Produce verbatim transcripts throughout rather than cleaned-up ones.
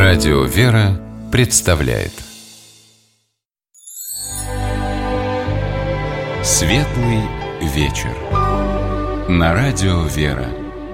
Радио «Вера» представляет Светлый вечер на Радио «Вера».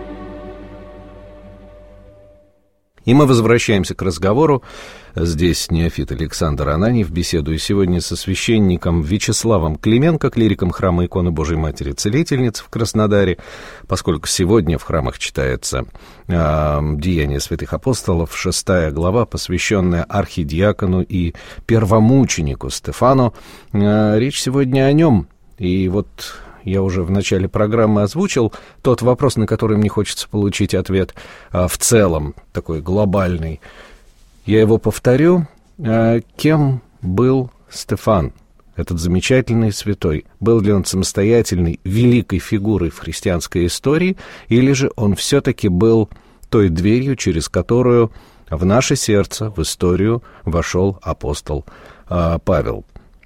И мы возвращаемся к разговору. Здесь неофит Александр Ананьев. Беседую сегодня со священником Вячеславом Клименко, клириком храма иконы Божией Матери Целительницы в Краснодаре, поскольку сегодня в храмах читается э, Деяния святых апостолов, шестая глава, посвященная архидиакону и первомученику Стефану. Э, речь сегодня о нем. И вот я уже в начале программы озвучил тот вопрос, на который мне хочется получить ответ а, в целом, такой глобальный. Я его повторю. А, кем был Стефан, этот замечательный святой? Был ли он самостоятельной, великой фигурой в христианской истории, или же он все-таки был той дверью, через которую в наше сердце, в историю вошел апостол а, Павел?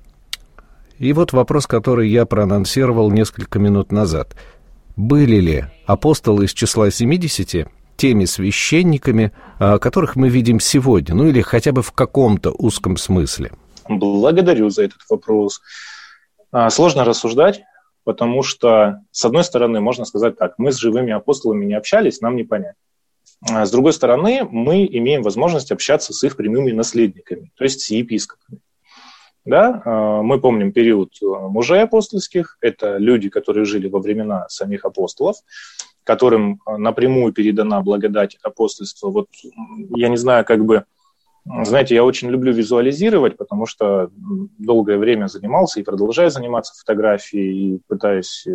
И вот вопрос, который я проанонсировал несколько минут назад. Были ли апостолы из числа семидесяти теми священниками, которых мы видим сегодня, ну или хотя бы в каком-то узком смысле? Благодарю за этот вопрос. Сложно рассуждать, потому что, с одной стороны, можно сказать так, мы с живыми апостолами не общались, нам не понять. С другой стороны, мы имеем возможность общаться с их прямыми наследниками, то есть с епископами. Да, мы помним период мужей апостольских, это люди, которые жили во времена самих апостолов, которым напрямую передана благодать апостольства. Вот я не знаю, как бы, знаете, я очень люблю визуализировать, потому что долгое время занимался и продолжаю заниматься фотографией, и пытаюсь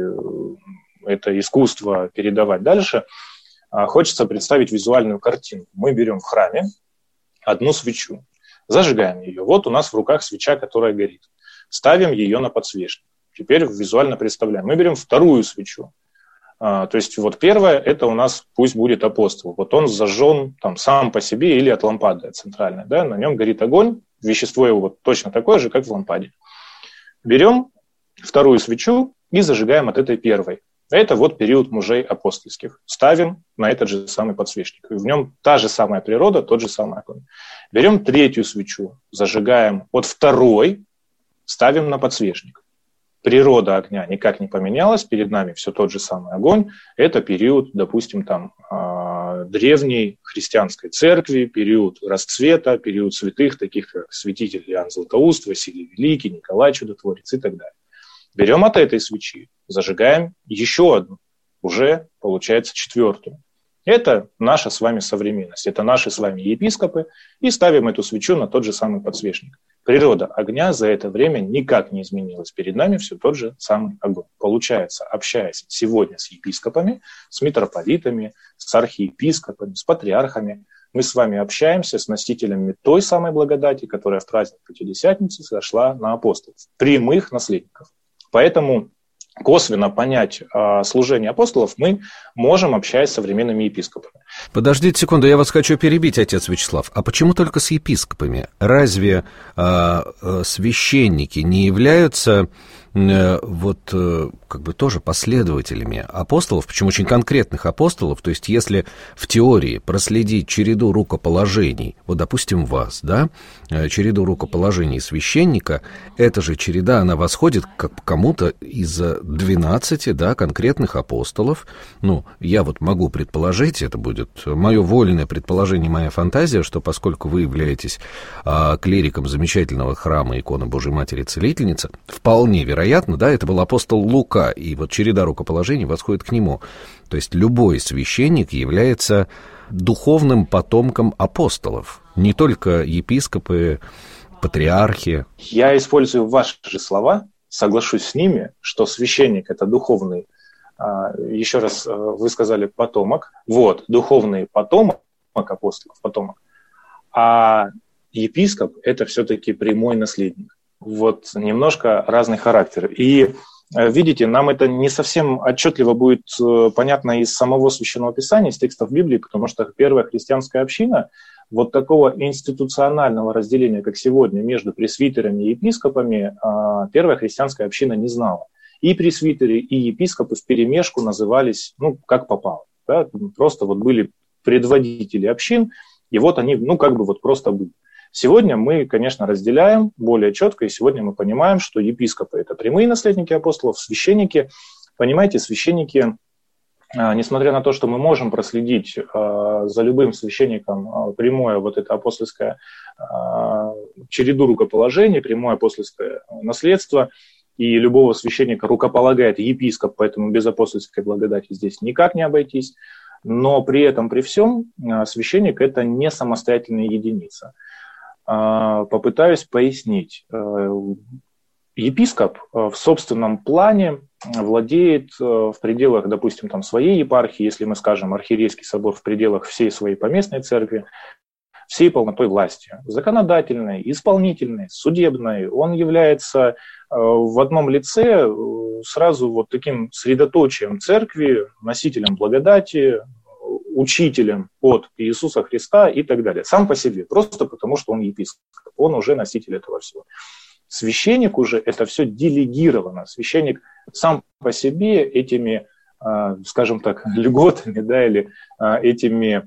это искусство передавать дальше. Хочется представить визуальную картину. Мы берем в храме одну свечу, зажигаем ее. Вот у нас в руках свеча, которая горит. Ставим ее на подсвечник. Теперь визуально представляем. Мы берем вторую свечу. А, то есть вот первая, это у нас пусть будет апостол. Вот он зажжен там, сам по себе или от лампады центральной. Да? На нем горит огонь. Вещество его вот точно такое же, как в лампаде. Берем вторую свечу и зажигаем от этой первой. Это вот период мужей апостольских. Ставим на этот же самый подсвечник. И в нем та же самая природа, тот же самый огонь. Берем третью свечу, зажигаем от второй, ставим на подсвечник. Природа огня никак не поменялась, перед нами все тот же самый огонь. Это период, допустим, там, древней христианской церкви, период расцвета, период святых, таких как святитель Иоанн Златоуст, Василий Великий, Николай Чудотворец и так далее. Берем от этой свечи, зажигаем еще одну, уже получается четвертую. Это наша с вами современность, это наши с вами епископы, и ставим эту свечу на тот же самый подсвечник. Природа огня за это время никак не изменилась, перед нами все тот же самый огонь. Получается, общаясь сегодня с епископами, с митрополитами, с архиепископами, с патриархами, мы с вами общаемся с носителями той самой благодати, которая в праздник Пятидесятницы сошла на апостолов, прямых наследников. Поэтому косвенно понять э, служение апостолов мы можем, общаясь с современными епископами. Подождите секунду, я вас хочу перебить, отец Вячеслав. А почему только с епископами? Разве э, э, священники не являются э, вот э, как бы тоже последователями апостолов, причем очень конкретных апостолов? То есть если в теории проследить череду рукоположений, вот, допустим, вас, да, череду рукоположений священника, эта же череда, она восходит к кому-то из двенадцати, да, конкретных апостолов. Ну, я вот могу предположить, это будет мое вольное предположение, моя фантазия, что поскольку вы являетесь а, клириком замечательного храма иконы Божией Матери Целительницы, вполне вероятно, да, это был апостол Лука, и вот череда рукоположений восходит к нему. То есть любой священник является духовным потомком апостолов, не только епископы, патриархи. Я использую ваши же слова, соглашусь с ними, что священник – это духовный, еще раз вы сказали, потомок, вот, духовный потомок апостолов, потомок, а епископ – это все-таки прямой наследник. Вот немножко разный характер. И видите, нам это не совсем отчетливо будет понятно из самого Священного Писания, из текстов Библии, потому что первая христианская община вот такого институционального разделения, как сегодня, между пресвитерами и епископами, первая христианская община не знала. И пресвитеры, и епископы вперемешку назывались, ну, как попало. Да? Просто вот были предводители общин, И вот они, ну, как бы вот просто были. Сегодня мы, конечно, разделяем более четко, и сегодня мы понимаем, что епископы – это прямые наследники апостолов, священники, понимаете, священники, несмотря на то, что мы можем проследить за любым священником прямое вот это апостольское череду рукоположений, прямое апостольское наследство, и любого священника рукополагает епископ, поэтому без апостольской благодати здесь никак не обойтись. Но при этом, при всем, священник – это не самостоятельная единица. Попытаюсь пояснить. Епископ в собственном плане владеет в пределах, допустим, там, своей епархии, если мы скажем архиерейский собор в пределах всей своей поместной церкви, всей полнотой власти, законодательной, исполнительной, судебной. Он является в одном лице сразу вот таким средоточием церкви, носителем благодати, учителем от Иисуса Христа и так далее. Сам по себе, просто потому что он епископ, он уже носитель этого всего. Священник уже это все делегировано. Священник сам по себе этими, скажем так, льготами, да, или этими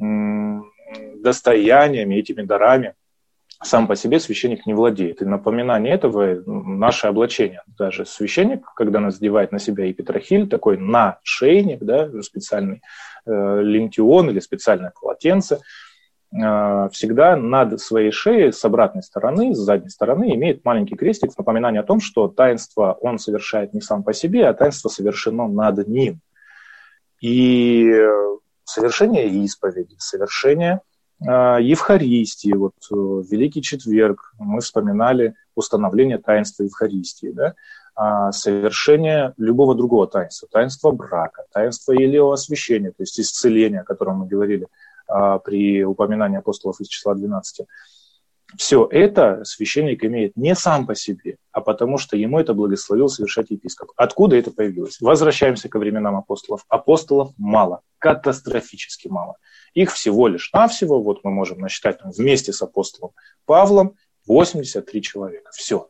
достояниями, этими дарами, сам по себе священник не владеет. И напоминание этого – наше облачение. Даже священник, когда нас надевает на себя епитрахиль, такой нашейник, да, специальный э, лентион или специальное полотенце, э, всегда над своей шеей с обратной стороны, с задней стороны имеет маленький крестик, напоминание о том, что таинство он совершает не сам по себе, а таинство совершено над ним. И совершение исповеди, совершение Евхаристии, вот в Великий Четверг мы вспоминали установление таинства Евхаристии, да? Совершение любого другого таинства, таинства брака, таинства елео освящения, то есть исцеления, о котором мы говорили при упоминании апостолов из числа двенадцати. Все это священник имеет не сам по себе, а потому что ему это благословил совершать епископ. Откуда это появилось? Возвращаемся ко временам апостолов. Апостолов мало, катастрофически мало. Их всего лишь навсего, вот мы можем насчитать там, вместе с апостолом Павлом восемьдесят три человека. Все.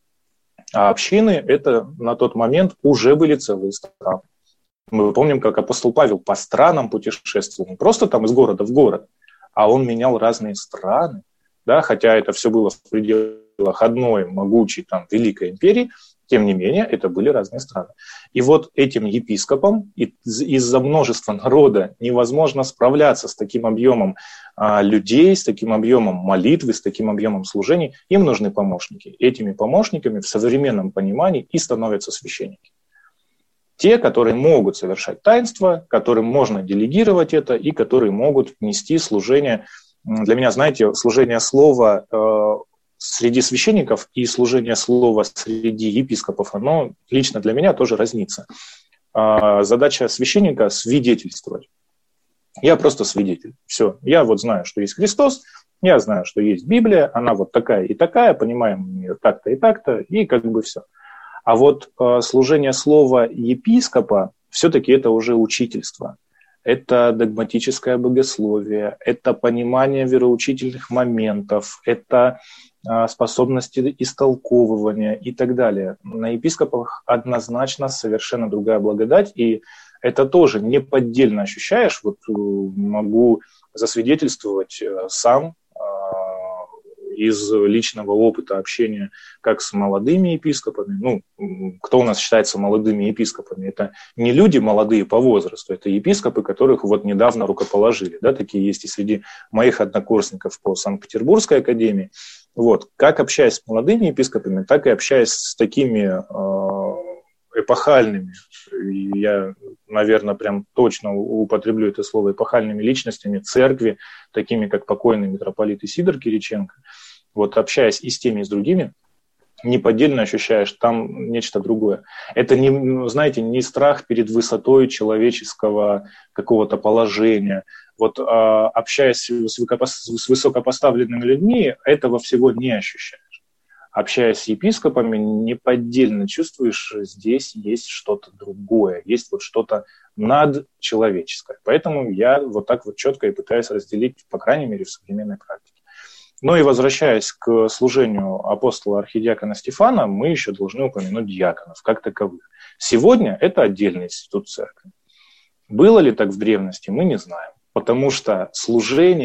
А общины это на тот момент уже были целые страны. Мы помним, как апостол Павел по странам путешествовал, не просто там из города в город, а он менял разные страны. Да, хотя это все было в пределах одной могучей там, великой империи, тем не менее, это были разные страны. И вот этим епископам из- из-за множества народа невозможно справляться с таким объемом а, людей, с таким объемом молитвы, с таким объемом служений. Им нужны помощники. Этими помощниками в современном понимании и становятся священники. Те, которые могут совершать таинства, которым можно делегировать это и которые могут нести служение. Для меня, знаете, служение слова э, среди священников и служение слова среди епископов, оно лично для меня тоже разнится. Э, задача священника – свидетельствовать. Я просто свидетель. Все. Я вот знаю, что есть Христос, я знаю, что есть Библия, она вот такая и такая, понимаем ее так-то и так-то, и как бы все. А вот э, служение слова епископа все-таки это уже учительство. Это догматическое богословие, это понимание вероучительных моментов, это способности истолковывания и так далее. На епископах однозначно совершенно другая благодать, и это тоже неподдельно ощущаешь. Вот могу засвидетельствовать сам из личного опыта общения как с молодыми епископами. Ну, кто у нас считается молодыми епископами? Это не люди молодые по возрасту, это епископы, которых вот недавно рукоположили. Да, такие есть и среди моих однокурсников по Санкт-Петербургской академии. Вот. Как общаясь с молодыми епископами, так и общаясь с такими э, эпохальными, и я, наверное, прям точно употреблю это слово, эпохальными личностями церкви, такими как покойный митрополит Исидор Кириченко. Вот общаясь и с теми, и с другими, неподдельно ощущаешь там нечто другое. Это, не, знаете, не страх перед высотой человеческого какого-то положения. Вот а, общаясь с высокопоставленными людьми, этого всего не ощущаешь. Общаясь с епископами, неподдельно чувствуешь, здесь есть что-то другое, есть вот что-то надчеловеческое. Поэтому я вот так вот четко и пытаюсь разделить, по крайней мере, в современной практике. Ну и возвращаясь к служению апостола архидиакона Стефана, мы еще должны упомянуть диаконов как таковых. Сегодня это отдельный институт церкви. Было ли так в древности, мы не знаем. Потому что служение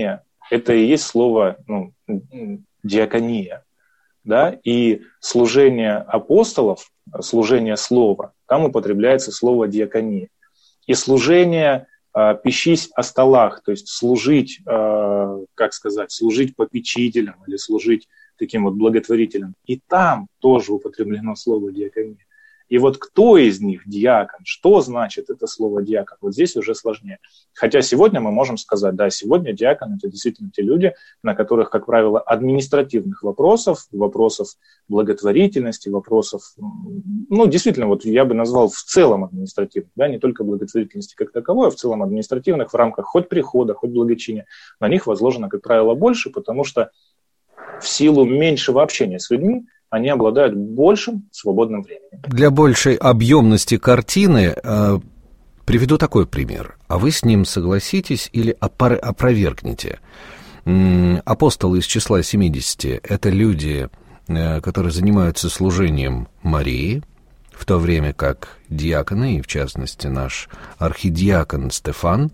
это и есть слово ну, диакония. Да? И служение апостолов, служение слова, там употребляется слово диакония. И служение э, пищись о столах, то есть служить, э, как сказать, служить попечителям или служить таким вот благотворителям. И там тоже употреблено слово диакония. И вот кто из них диакон, что значит это слово диакон, вот здесь уже сложнее. Хотя сегодня мы можем сказать, да, сегодня диакон – это действительно те люди, на которых, как правило, административных вопросов, вопросов благотворительности, вопросов, ну, действительно, вот я бы назвал в целом административных, да, не только благотворительности как таковой, а в целом административных в рамках хоть прихода, хоть благочиния, на них возложено, как правило, больше, потому что в силу меньшего общения с людьми они обладают большим свободным временем. Для большей объемности картины э, приведу такой пример. А вы с ним согласитесь или опор- опровергнете? М-м, апостолы из числа семидесяти – это люди, э, которые занимаются служением Марии, в то время как диаконы, и в частности наш архидиакон Стефан,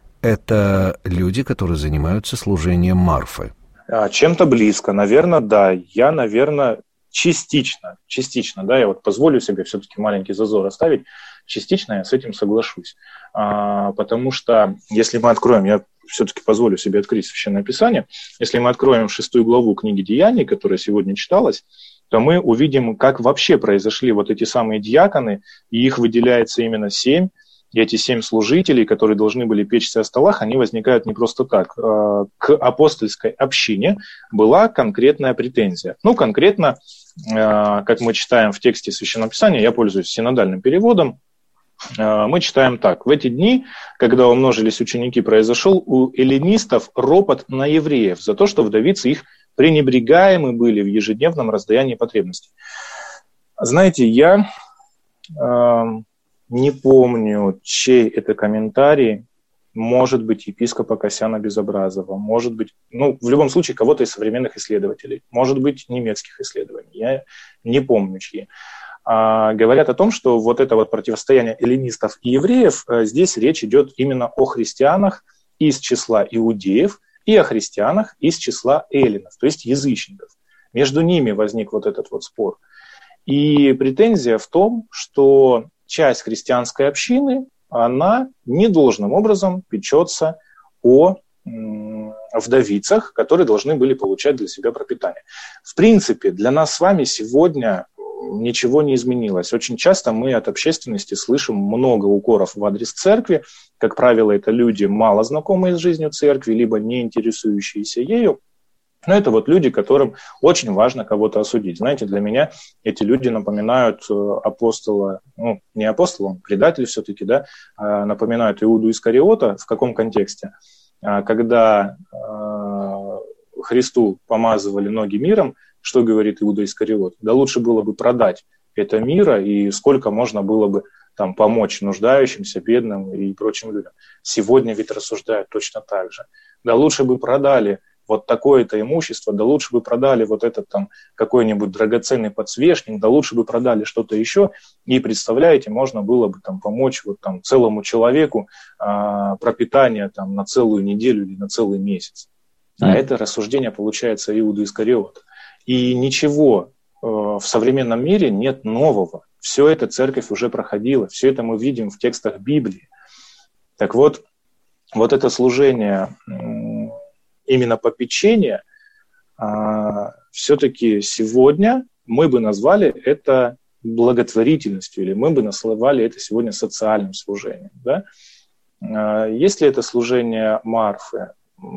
это люди, которые занимаются служением Марфы. Чем-то близко, наверное, да. Я, наверное, частично, частично, да, я вот позволю себе все-таки маленький зазор оставить, частично я с этим соглашусь. А, потому что, если мы откроем, я все-таки позволю себе открыть Священное Писание, если мы откроем шестую главу книги Деяний, которая сегодня читалась, то мы увидим, как вообще произошли вот эти самые диаконы, и их выделяется именно семь. И эти семь служителей, которые должны были печься о столах, они возникают не просто так. К апостольской общине была конкретная претензия. Ну, конкретно, как мы читаем в тексте Священного Писания, я пользуюсь синодальным переводом, мы читаем так. В эти дни, когда умножились ученики, произошел у эллинистов ропот на евреев за то, что вдовицы их пренебрегаемы были в ежедневном раздаянии потребностей. Знаете, я... Не помню, чей это комментарий, может быть, епископа Касьяна Безобразова, может быть, ну, в любом случае, кого-то из современных исследователей, может быть, немецких исследований, я не помню, чьи. А, говорят о том, что вот это вот противостояние эллинистов и евреев, здесь речь идет именно о христианах из числа иудеев и о христианах из числа эллинов, то есть язычников. Между ними возник вот этот вот спор. И претензия в том, что часть христианской общины, она недолжным образом печется о м, вдовицах, которые должны были получать для себя пропитание. В принципе, для нас с вами сегодня ничего не изменилось. Очень часто мы от общественности слышим много укоров в адрес церкви. Как правило, это люди, мало знакомые с жизнью церкви, либо не интересующиеся ею. Но это вот люди, которым очень важно кого-то осудить. Знаете, для меня эти люди напоминают апостола, ну, не апостола, он предатель все-таки, да, а напоминают Иуду Искариота. В каком контексте? Когда Христу помазывали ноги миром, что говорит Иуда Искариот? Да лучше было бы продать это мира, и сколько можно было бы там помочь нуждающимся, бедным и прочим людям. Сегодня ведь рассуждают точно так же. Да лучше бы продали вот такое-то имущество, да лучше бы продали вот этот там какой-нибудь драгоценный подсвечник, да лучше бы продали что-то еще, и, представляете, можно было бы там помочь вот там целому человеку а, пропитание там на целую неделю или на целый месяц. А mm. это рассуждение получается Иуда Искариота. И ничего э, в современном мире нет нового. Все это церковь уже проходила, все это мы видим в текстах Библии. Так вот, вот это служение именно попечения, все-таки сегодня мы бы назвали это благотворительностью, или мы бы назвали это сегодня социальным служением. Да? Если это служение Марфы,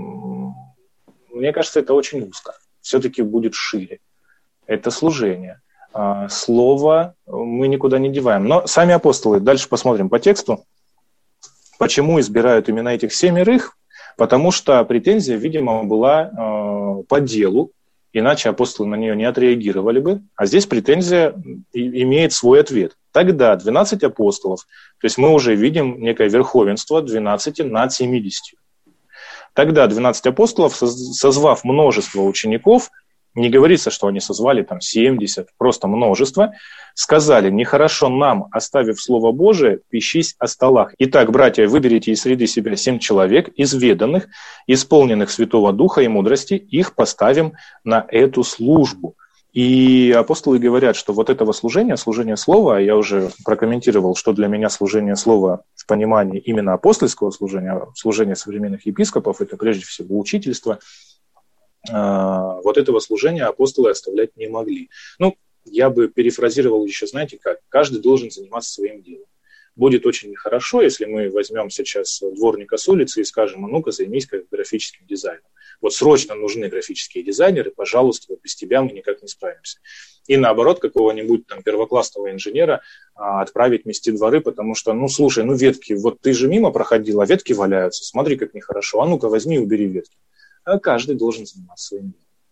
мне кажется, это очень узко. Все-таки будет шире. Это служение. Слово мы никуда не деваем. Но сами апостолы, дальше посмотрим по тексту, почему избирают именно этих семерых. Потому что претензия, видимо, была э, по делу, иначе апостолы на нее не отреагировали бы. А здесь претензия и, имеет свой ответ. Тогда двенадцать апостолов, то есть мы уже видим некое верховенство двенадцати над семидесятью. Тогда двенадцать апостолов, созвав множество учеников, не говорится, что они созвали там семьдесят, просто множество, сказали: нехорошо нам, оставив Слово Божие, пищись о столах. Итак, братья, выберите из среды себя семь человек, изведанных, исполненных Святого Духа и мудрости, их поставим на эту службу. И апостолы говорят, что вот этого служения, служение слова, я уже прокомментировал, что для меня служение слова в понимании именно апостольского служения, служения современных епископов, это прежде всего учительство, вот этого служения апостолы оставлять не могли. Ну, я бы перефразировал еще, знаете как, каждый должен заниматься своим делом. Будет очень нехорошо, если мы возьмем сейчас дворника с улицы и скажем: а ну-ка, займись графическим дизайном. Вот срочно нужны графические дизайнеры, пожалуйста, без тебя мы никак не справимся. И наоборот, какого-нибудь там первоклассного инженера а, отправить мести дворы, потому что, ну, слушай, ну, ветки, вот ты же мимо проходил, а ветки валяются, смотри, как нехорошо, а ну-ка, возьми и убери ветки. А каждый должен заниматься своим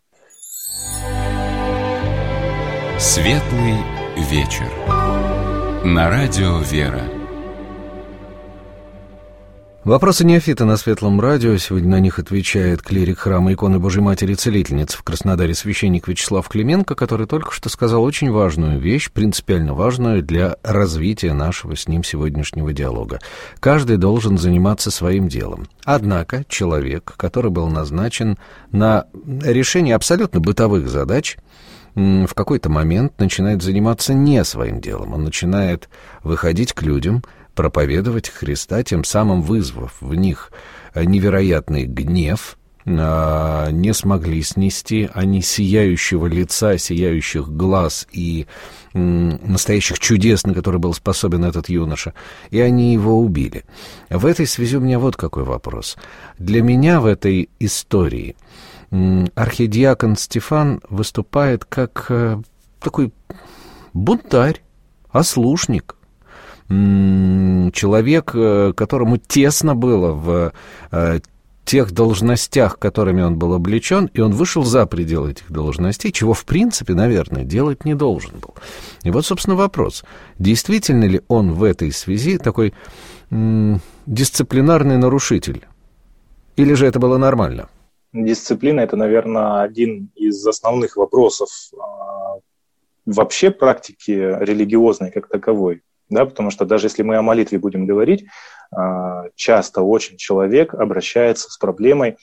делом. Светлый вечер. На радио «Вера». Вопросы неофита на Светлом радио. Сегодня на них отвечает клирик храма иконы Божией Матери Целительницы в Краснодаре священник Вячеслав Клименко, который только что сказал очень важную вещь, принципиально важную для развития нашего с ним сегодняшнего диалога. Каждый должен заниматься своим делом. Однако человек, который был назначен на решение абсолютно бытовых задач, в какой-то момент начинает заниматься не своим делом. Он начинает выходить к людям, проповедовать Христа, тем самым вызвав в них невероятный гнев, не смогли снести они сияющего лица, сияющих глаз и настоящих чудес, на которые был способен этот юноша, и они его убили. В этой связи у меня вот какой вопрос. Для меня в этой истории архидиакон Стефан выступает как такой бунтарь, ослушник, человек, которому тесно было в тех должностях, которыми он был облечен, и он вышел за пределы этих должностей, чего, в принципе, наверное, делать не должен был. И вот, собственно, вопрос. Действительно ли он в этой связи такой м- дисциплинарный нарушитель? Или же это было нормально? Дисциплина – это, наверное, один из основных вопросов а, вообще практики религиозной как таковой. Да, потому что даже если мы о молитве будем говорить, часто очень человек обращается с проблемой: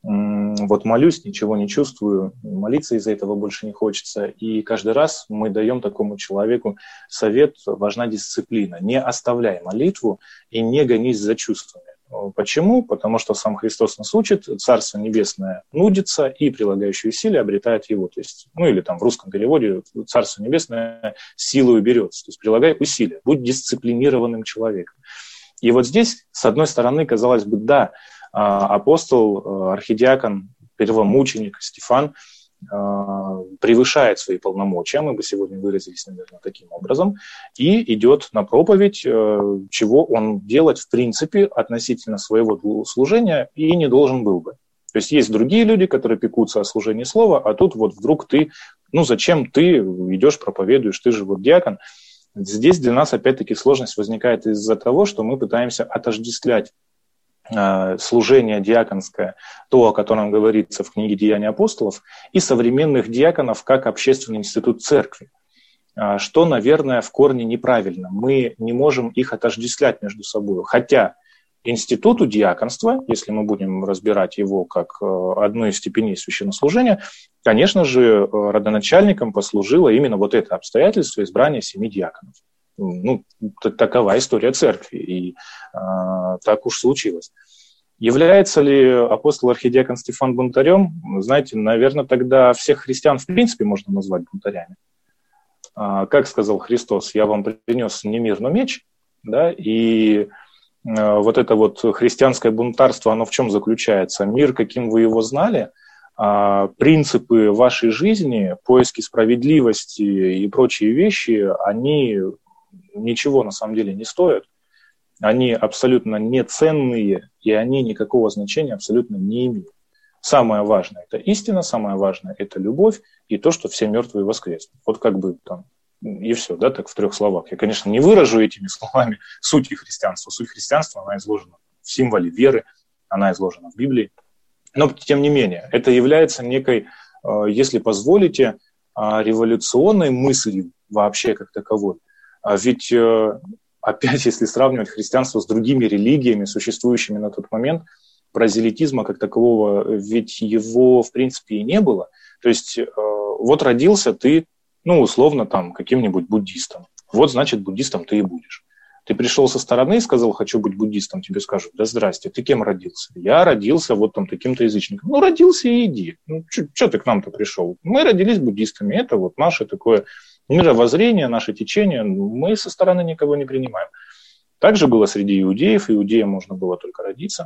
вот молюсь, ничего не чувствую, молиться из-за этого больше не хочется. И каждый раз мы даем такому человеку совет: важна дисциплина. Не оставляй молитву и не гонись за чувствами. Почему? Потому что сам Христос нас учит: Царство Небесное нудится, и прилагающие усилия обретает его. То есть, ну или там в русском переводе Царство Небесное силою берется. То есть прилагай усилия, будь дисциплинированным человеком. И вот здесь, с одной стороны, казалось бы, да, апостол, архидиакон, первомученик Стефан превышает свои полномочия, мы бы сегодня выразились, наверное, таким образом, и идет на проповедь, чего он делать, в принципе, относительно своего служения и не должен был бы. То есть есть другие люди, которые пекутся о служении слова, а тут вот вдруг ты, ну зачем ты идешь, проповедуешь, ты же вот диакон. Здесь для нас, опять-таки, сложность возникает из-за того, что мы пытаемся отождествлять служение диаконское, то, о котором говорится в книге «Деяния апостолов», и современных диаконов как общественный институт церкви, что, наверное, в корне неправильно. Мы не можем их отождествлять между собой. Хотя институту диаконства, если мы будем разбирать его как одну из степеней священнослужения, конечно же, родоначальником послужило именно вот это обстоятельство избрания семи диаконов. Ну, такова история церкви, и э, так уж случилось. Является ли апостол-архидиакон Стефан бунтарем? Знаете, наверное, тогда всех христиан в принципе можно назвать бунтарями. А, как сказал Христос: «Я вам принес не мир, но меч». Да? И э, вот это вот христианское бунтарство, оно в чем заключается? Мир, каким вы его знали, а принципы вашей жизни, поиски справедливости и прочие вещи, они ничего на самом деле не стоят, они абсолютно неценные, и они никакого значения абсолютно не имеют. Самое важное – это истина, самое важное – это любовь и то, что все мертвые воскреснут. Вот как бы там и все, да, так в трех словах. Я, конечно, не выражу этими словами суть христианства. Суть христианства, она изложена в символе веры, она изложена в Библии. Но, тем не менее, это является некой если позволите, революционной мыслью вообще как таковой. Ведь опять, если сравнивать христианство с другими религиями, существующими на тот момент, прозелитизма как такового, ведь его, в принципе, и не было. То есть вот родился ты, ну, условно, там, каким-нибудь буддистом. Вот, значит, буддистом ты и будешь. Ты пришел со стороны и сказал, хочу быть буддистом, тебе скажут, да здрасте, ты кем родился? Я родился вот там таким-то язычником. Ну, родился и иди. Ну, что ты к нам-то пришел? Мы родились буддистами, это вот наше такое мировоззрение, наше течение, мы со стороны никого не принимаем. Также было среди иудеев, иудеям можно было только родиться.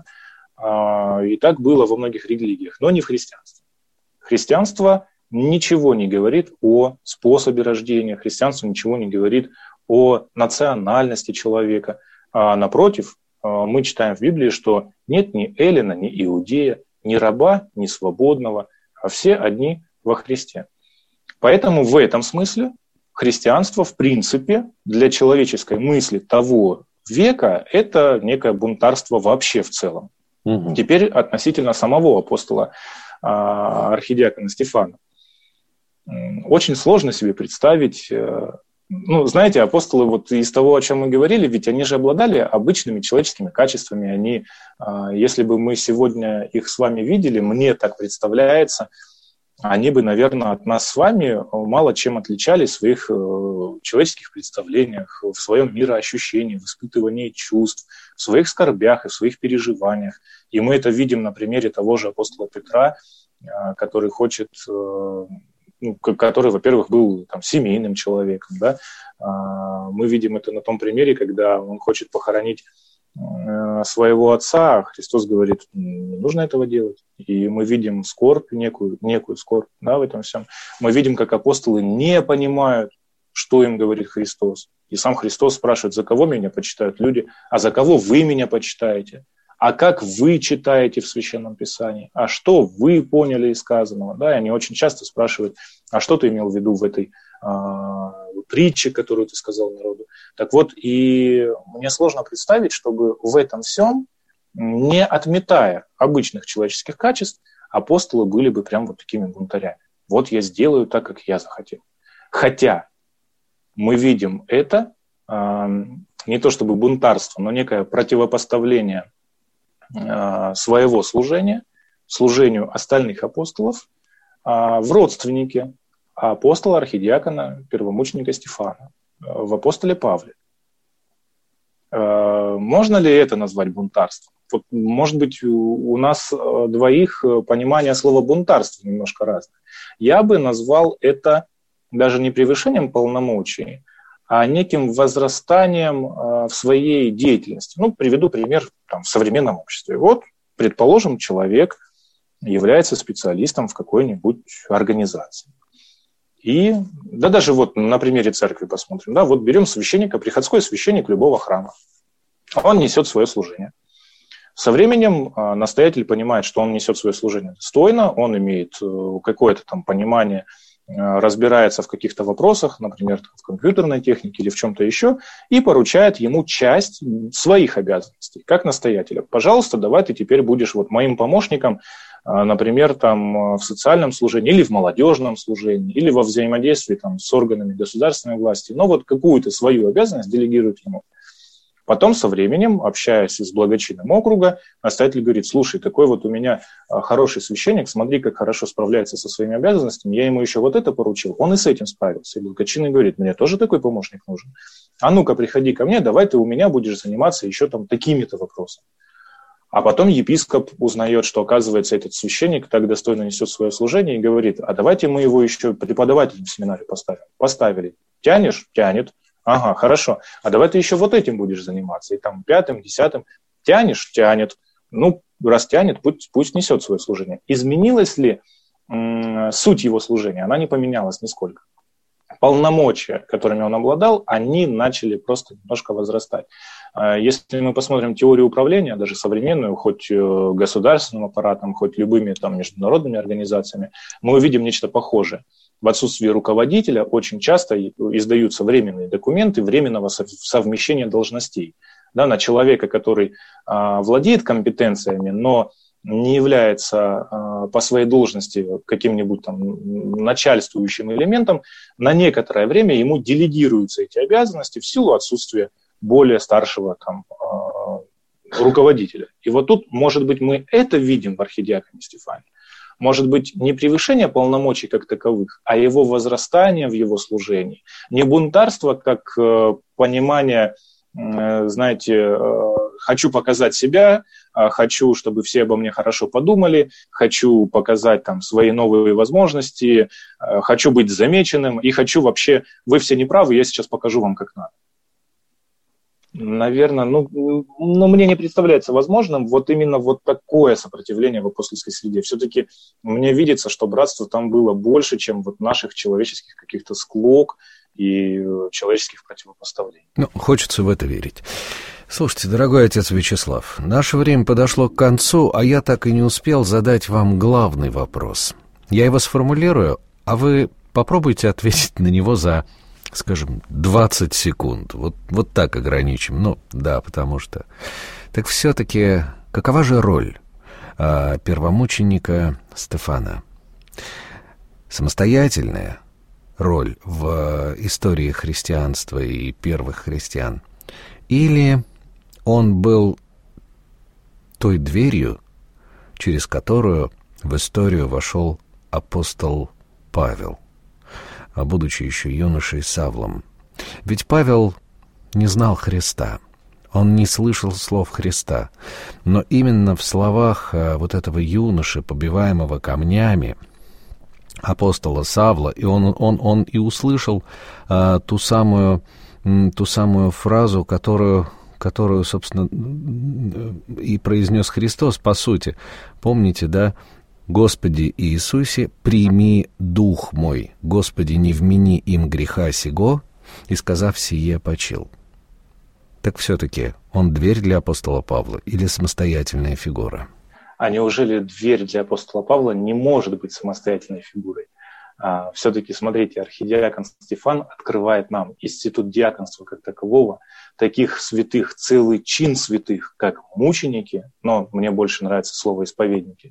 И так было во многих религиях, но не в христианстве. Христианство ничего не говорит о способе рождения, христианство ничего не говорит о национальности человека. А напротив, мы читаем в Библии, что нет ни эллина, ни иудея, ни раба, ни свободного, а все одни во Христе. Поэтому в этом смысле христианство, в принципе, для человеческой мысли того века это некое бунтарство вообще в целом. Угу. Теперь относительно самого апостола архидиакона Стефана. Очень сложно себе представить. Ну, знаете, апостолы, вот из того, о чем мы говорили, ведь они же обладали обычными человеческими качествами. Они, если бы мы сегодня их с вами видели, мне так представляется, они бы, наверное, от нас с вами мало чем отличались в своих человеческих представлениях, в своем мироощущении, в испытывании чувств, в своих скорбях и в своих переживаниях. И мы это видим на примере того же апостола Петра, который хочет... Ну, который, во-первых, был там, семейным человеком. Да? Мы видим это на том примере, когда он хочет похоронить своего отца, а Христос говорит, не нужно этого делать. И мы видим скорбь, некую, некую скорбь, да, в этом всем. Мы видим, как апостолы не понимают, что им говорит Христос. И сам Христос спрашивает, за кого меня почитают люди, а за кого вы меня почитаете? А как вы читаете в Священном Писании? А что вы поняли из сказанного? Да, и они очень часто спрашивают, а что ты имел в виду в этой э, притче, которую ты сказал народу? Так вот, и мне сложно представить, чтобы в этом всем, не отметая обычных человеческих качеств, апостолы были бы прям вот такими бунтарями. Вот я сделаю так, как я захотел. Хотя мы видим это, э, не то чтобы бунтарство, но некое противопоставление своего служения, служению остальных апостолов, в родственнике апостола, архидиакона, первомученика Стефана, в апостоле Павле. Можно ли это назвать бунтарством? Вот, может быть, у нас двоих понимание слова бунтарство немножко разное. Я бы назвал это даже не превышением полномочий, а неким возрастанием в своей деятельности. Ну, приведу пример там, в современном обществе. Вот, предположим, человек является специалистом в какой-нибудь организации. И, да даже вот на примере церкви посмотрим. Да, вот берем священника, приходской священник любого храма. Он несет свое служение. Со временем настоятель понимает, что он несет свое служение достойно, он имеет какое-то там понимание, разбирается в каких-то вопросах, например, в компьютерной технике или в чем-то еще, и поручает ему часть своих обязанностей, как настоятеля. Пожалуйста, давай ты теперь будешь вот моим помощником, например, там, в социальном служении или в молодежном служении, или во взаимодействии там, с органами государственной власти. Но вот какую-то свою обязанность делегирует ему. Потом со временем, общаясь с благочином округа, настоятель говорит, слушай, такой вот у меня хороший священник, смотри, как хорошо справляется со своими обязанностями, я ему еще вот это поручил, он и с этим справился. И благочинный говорит, мне тоже такой помощник нужен. А ну-ка, приходи ко мне, давай ты у меня будешь заниматься еще там такими-то вопросами. А потом епископ узнает, что, оказывается, этот священник так достойно несет свое служение и говорит, а давайте мы его еще преподавателем в семинаре поставим. Поставили. Тянешь? Тянет. Ага, хорошо. А давай ты еще вот этим будешь заниматься. И там пятым, десятым. Тянешь? Тянет. Ну, раз тянет, пусть, пусть несет свое служение. Изменилась ли м- суть его служения? Она не поменялась нисколько. Полномочия, которыми он обладал, они начали просто немножко возрастать. Если мы посмотрим теорию управления, даже современную, хоть государственным аппаратом, хоть любыми там, международными организациями, мы увидим нечто похожее. В отсутствии руководителя очень часто издаются временные документы временного совмещения должностей. Да, на человека, который а, владеет компетенциями, но не является э, по своей должности каким-нибудь там начальствующим элементом, на некоторое время ему делегируются эти обязанности в силу отсутствия более старшего там, э, руководителя. И вот тут, может быть, мы это видим в архидиаконе Стефане. Может быть, не превышение полномочий как таковых, а его возрастание в его служении. Не бунтарство, как э, понимание, э, знаете, э, хочу показать себя, э, хочу, чтобы все обо мне хорошо подумали, хочу показать там свои новые возможности, э, хочу быть замеченным и хочу вообще, вы все неправы, я сейчас покажу вам, как надо. Наверное, ну, ну, мне не представляется возможным вот именно вот такое сопротивление в апостольской среде. Все-таки мне видится, что братство там было больше, чем вот наших человеческих каких-то склок и человеческих противопоставлений. Ну, хочется в это верить. Слушайте, дорогой отец Вячеслав, наше время подошло к концу, а я так и не успел задать вам главный вопрос. Я его сформулирую, а вы попробуйте ответить на него за... скажем, двадцать секунд. Вот, вот так ограничим. Ну, да, потому что... Так все-таки какова же роль а, первомученика Стефана? Самостоятельная роль в истории христианства и первых христиан? Или он был той дверью, через которую в историю вошел апостол Павел, а будучи еще юношей Савлом? Ведь Павел не знал Христа, он не слышал слов Христа, но именно в словах вот этого юноши, побиваемого камнями, апостола Савла, и он, он, он и услышал а, ту самую, ту самую фразу, которую, которую, собственно, и произнес Христос, по сути. Помните, да? «Господи Иисусе, прими дух мой, Господи, не вмени им греха сего», и, сказав сие, почил. Так все-таки он дверь для апостола Павла или самостоятельная фигура? А неужели дверь для апостола Павла не может быть самостоятельной фигурой? А, все-таки, смотрите, архидиакон Стефан открывает нам институт диаконства как такового, таких святых, целый чин святых, как мученики, но мне больше нравится слово исповедники.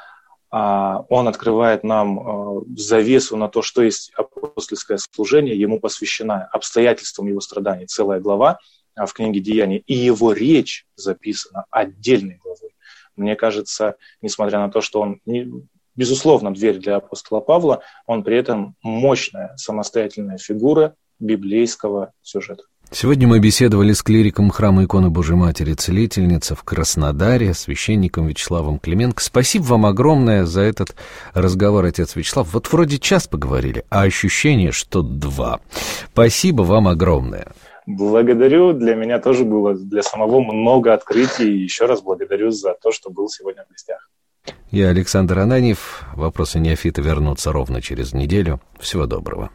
Он открывает нам завесу на то, что есть апостольское служение, ему посвящена обстоятельствам его страданий целая глава в книге «Деяний», и его речь записана отдельной главой. Мне кажется, несмотря на то, что он, безусловно, дверь для апостола Павла, он при этом мощная самостоятельная фигура библейского сюжета. Сегодня мы беседовали с клириком храма иконы Божией Матери Целительницы в Краснодаре, священником Вячеславом Клименко. Спасибо вам огромное за этот разговор, отец Вячеслав. Вот вроде час поговорили, а ощущение, что два. Спасибо вам огромное. Благодарю. Для меня тоже было для самого много открытий. И еще раз благодарю за то, что был сегодня в гостях. Я Александр Ананьев. Вопросы неофита вернутся ровно через неделю. Всего доброго.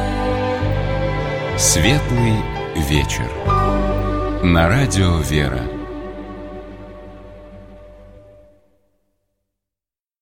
Светлый вечер. На радио «Вера».